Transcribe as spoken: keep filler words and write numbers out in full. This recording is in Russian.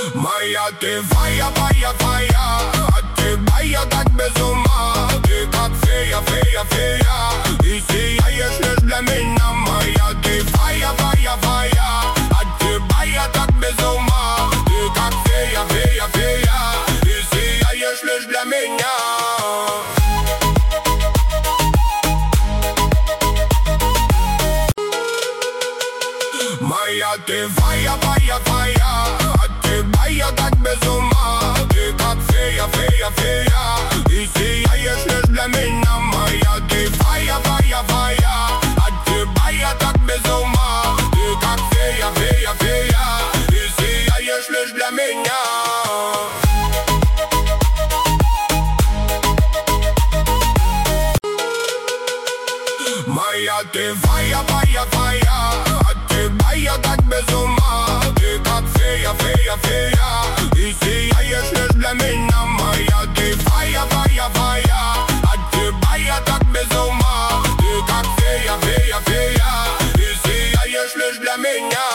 Моя ты фая, фая, фая, от тебя я так без ума. Ты как фея, фея, фея, и сияешь лишь для меня. Моя ты фая, фая, фая, от тебя я так без ума. Ты как фея, фея, фея, и сияешь лишь для меня. Моя ты фая, фая, фая, от тебя я так без ума. Ты как фея, фея, фея, и сияешь лишь для меня. Моя ты фая, фая, фая, от тебя я так без ума. Ты как фея, фея, фея, и сияешь лишь для меня. Моя ты фая, фая, фая, от тебя я так без ума. Ты как фея, фея, фея, и сияешь лишь для меня. Моя ты фая, фая, фая, от тебя я так без ума. Ты как фея, фея, фея, и сияешь лишь для меня.